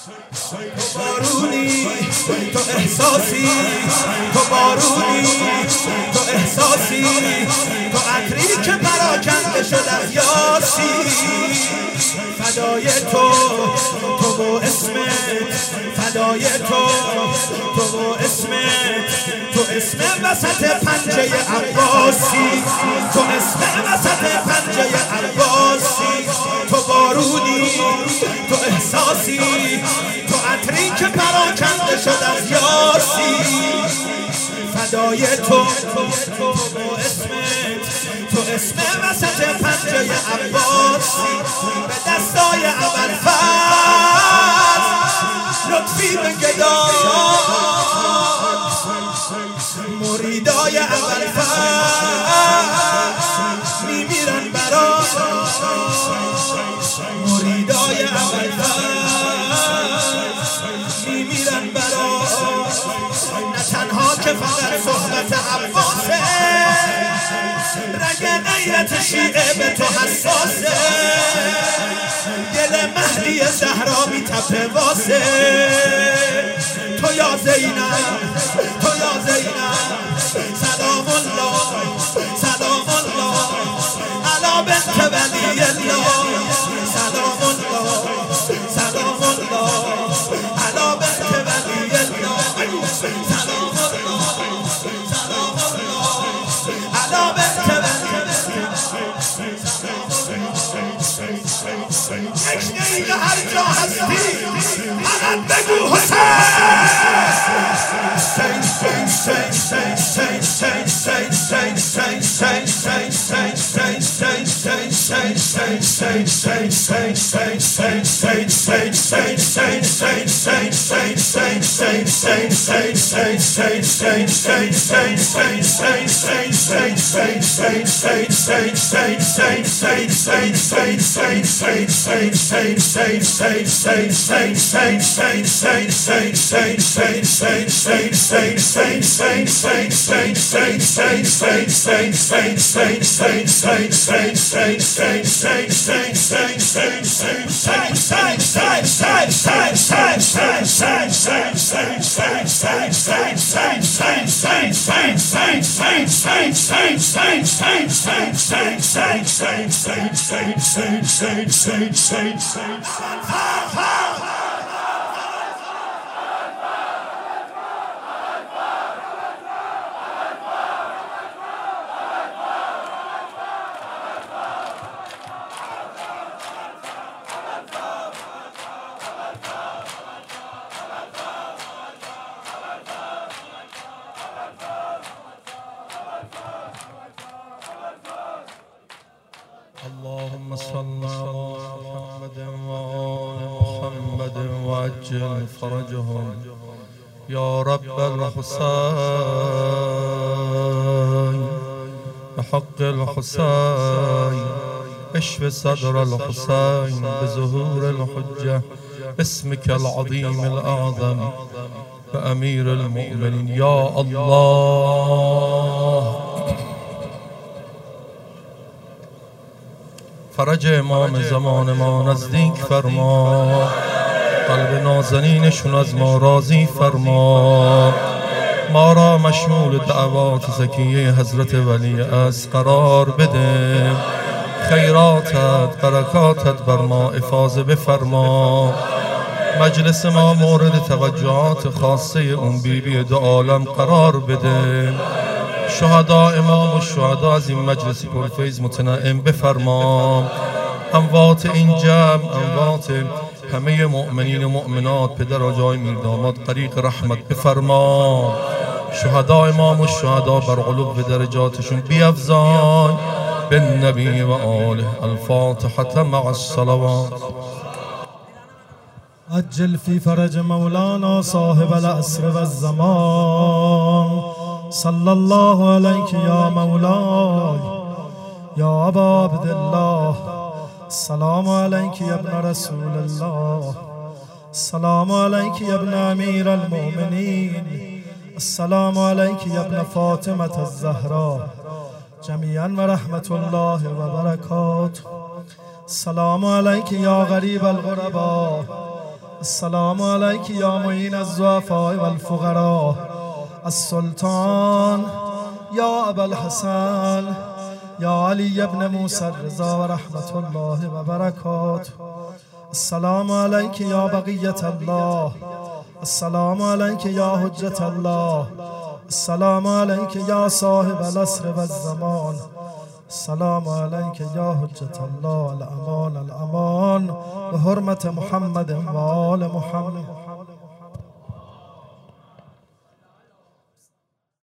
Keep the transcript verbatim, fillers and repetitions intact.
تو بارونی تو احساسی، تو بارونی تو احساسی، تو عطری که پراکنده شد از یاسی. فدای تو تو و اسمت، فدای تو تو و اسمت، تو اسم وسط پنجه عباسی، تو اسم وسط پنجه عباسی. تو بارونی تو احساسی، تو عطری که پراکنده شد از یاسی. فدای تو تو و اسمت، تو اسم وسط پنجه عباسی. به دستای ابوالفضل لطفی بگداد، مریدای ابوالفضل میمیرن برات، مریدای ابوالفضل میمیرن برات. نه تنها که فقط صحبت عباسه، رگ غیرت شیعه به تو حساسه، دل مهدی زهرا میتپه واسه. تو یا زینب، تو یا زینب، سلام الله سلام الله علی بنت ولی الله، سلام الله سلام الله علی بنت ولی الله، سلام الله سلام الله علی بنت ولی الله. یک دقیقه هر جا هستی فقط بگو اللهم صل على محمد وآل محمد وعجل فرجهم يا رب الحسين بحق الحسين اشف صدر الحسين بظهور الحجة باسمك العظيم الأعظم بأمير المؤمنين يا الله. فرج امام زمان ما نزدیک فرما، قلب نازنینشون از ما راضی فرما، ما را مشمول دعوات زکیه حضرت ولی از قرار بده، خیراتت برکاتت بر ما افاضه بفرما، مجلس ما مورد توجهات خاصه اون بیبی دو عالم قرار بده، شهدا امام و شهدا از این مجلس پرفیض متنعم بفرما، اموات این جمع، اموات همه مؤمنین و مؤمنات، پدر و جای میر داماد غریق رحمت بفرما، شهدا امام و شهدا بر علو درجاتشون بیفزای بالنبی و آله. الفاتحة مع الصلوات. عجل في فرج مولانا صاحب العصر والزمان، صلى الله عليك يا مولاي يا أبا عبد الله، السلام عليك يا ابن رسول الله، السلام عليك يا ابن أمير المؤمنين، السلام عليك يا ابن فاطمة الزهراء جميعا ورحمة الله وبركاته. السلام عليك يا غريب الغرباء، السلام عليك يا معين الضعفاء والفقراء السلطان يا أبا الحسن يا علي بن موسى الرضا ورحمة الله وبركاته. السلام عليك يا بقية الله، السلام عليك يا حجة الله، السلام عليك يا صاحب العصر والزمان، السلام عليك يا حجة الله. الأمان الأمان بحرمة محمد وآل محمد.